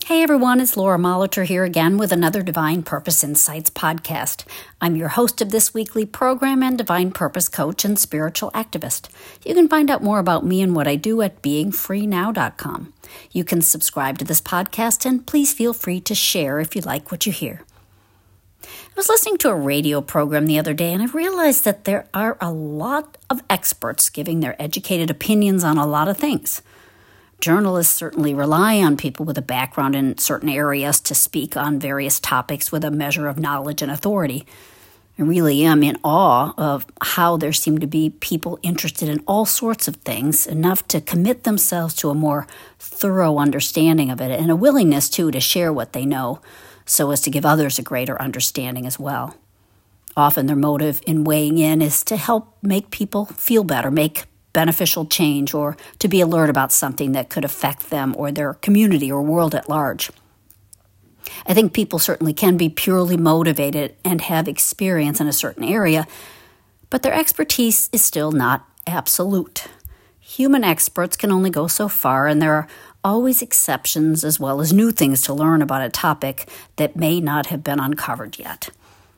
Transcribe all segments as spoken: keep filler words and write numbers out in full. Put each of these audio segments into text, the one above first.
Hey everyone, it's Laura Molitor here again with another Divine Purpose Insights podcast. I'm your host of this weekly program and Divine Purpose coach and spiritual activist. You can find out more about me and what I do at being free now dot com. You can subscribe to this podcast and please feel free to share if you like what you hear. I was listening to a radio program the other day and I realized that there are a lot of experts giving their educated opinions on a lot of things. Journalists certainly rely on people with a background in certain areas to speak on various topics with a measure of knowledge and authority. I really am in awe of how there seem to be people interested in all sorts of things, enough to commit themselves to a more thorough understanding of it and a willingness, too, to share what they know so as to give others a greater understanding as well. Often their motive in weighing in is to help make people feel better, make beneficial change, or to be alert about something that could affect them or their community or world at large. I think people certainly can be purely motivated and have experience in a certain area, but their expertise is still not absolute. Human experts can only go so far, and there are always exceptions as well as new things to learn about a topic that may not have been uncovered yet.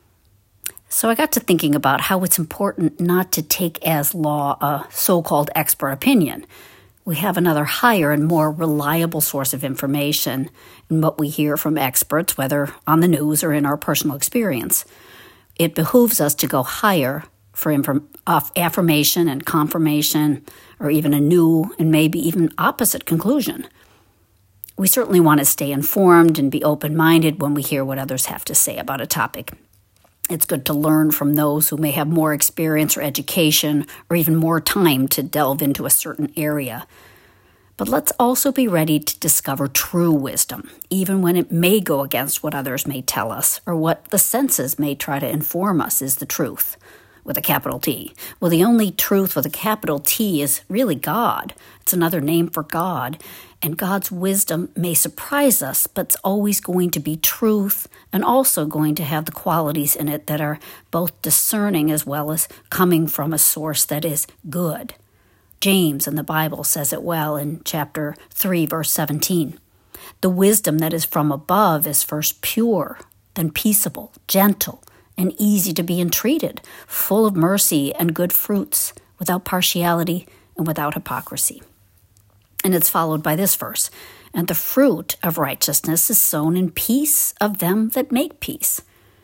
So I got to thinking about how it's important not to take as law a so-called expert opinion. We have another higher and more reliable source of information in what we hear from experts, whether on the news or in our personal experience. It behooves us to go higher for inform- affirmation and confirmation, or even a new and maybe even opposite conclusion. We certainly want to stay informed and be open-minded when we hear what others have to say about a topic. It's good to learn from those who may have more experience or education or even more time to delve into a certain area. But let's also be ready to discover true wisdom, even when it may go against what others may tell us or what the senses may try to inform us is the truth, with a capital T. Well, the only truth with a capital T is really God. It's another name for God. And God's wisdom may surprise us, but it's always going to be truth and also going to have the qualities in it that are both discerning as well as coming from a source that is good. James in the Bible says it well in chapter three, verse seventeen. The wisdom that is from above is first pure, then peaceable, gentle, and easy to be entreated, full of mercy and good fruits, without partiality and without hypocrisy. And it's followed by this verse, and the fruit of righteousness is sown in peace of them that make peace.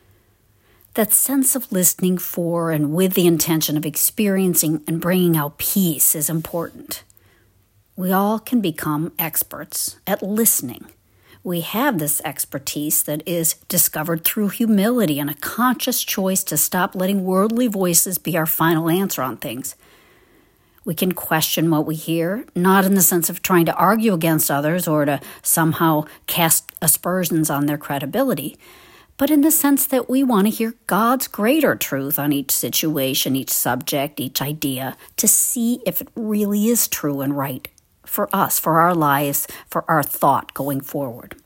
That sense of listening for and with the intention of experiencing and bringing out peace is important. We all can become experts at listening. We have this expertise that is discovered through humility and a conscious choice to stop letting worldly voices be our final answer on things. We can question what we hear, not in the sense of trying to argue against others or to somehow cast aspersions on their credibility, but in the sense that we want to hear God's greater truth on each situation, each subject, each idea, to see if it really is true and right for us, for our lives, for our thought going forward.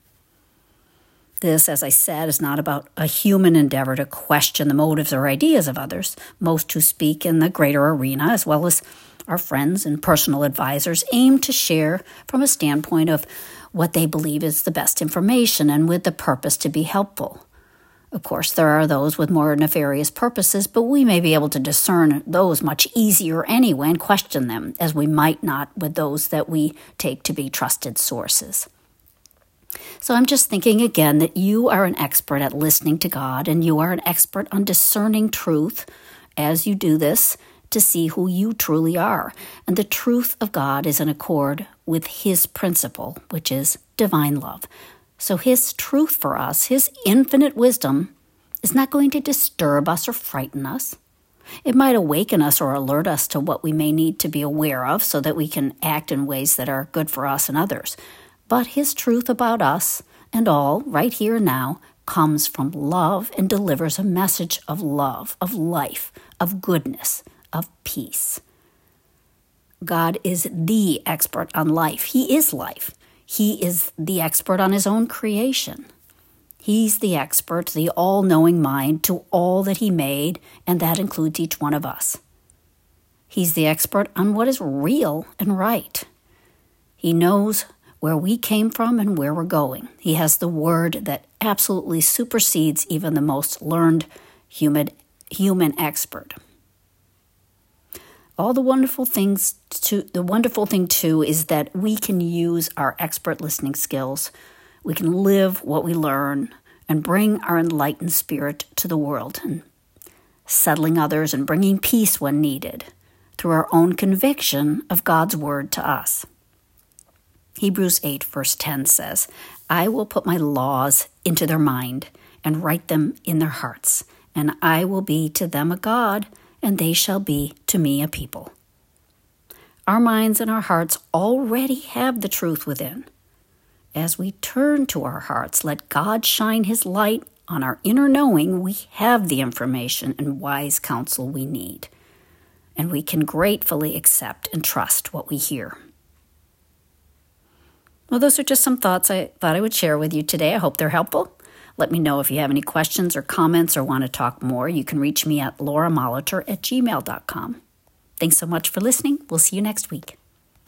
This, as I said, is not about a human endeavor to question the motives or ideas of others. Most who speak in the greater arena, as well as our friends and personal advisors, aim to share from a standpoint of what they believe is the best information and with the purpose to be helpful. Of course, there are those with more nefarious purposes, but we may be able to discern those much easier anyway and question them, as we might not with those that we take to be trusted sources. So I'm just thinking again that you are an expert at listening to God, and you are an expert on discerning truth as you do this, to see who you truly are. And the truth of God is in accord with His principle, which is divine love. So His truth for us, His infinite wisdom, is not going to disturb us or frighten us. It might awaken us or alert us to what we may need to be aware of so that we can act in ways that are good for us and others. But His truth about us and all, right here and now, comes from love and delivers a message of love, of life, of goodness, of peace. God is the expert on life. He is life. He is the expert on His own creation. He's the expert, the all-knowing mind to all that He made, and that includes each one of us. He's the expert on what is real and right. He knows where we came from and where we're going. He has the word that absolutely supersedes even the most learned human, human expert. All the wonderful things to the wonderful thing too is that we can use our expert listening skills. We can live what we learn and bring our enlightened spirit to the world, and settling others and bringing peace when needed through our own conviction of God's word to us. Hebrews eight verse ten says, "I will put my laws into their mind and write them in their hearts, and I will be to them a God, and they shall be to me a people." Our minds and our hearts already have the truth within. As we turn to our hearts, let God shine his light on our inner knowing. We have the information and wise counsel we need, and we can gratefully accept and trust what we hear. Well, those are just some thoughts I thought I would share with you today. I hope they're helpful. Let me know if you have any questions or comments or want to talk more. You can reach me at laura molitor at gmail dot com. Thanks so much for listening. We'll see you next week.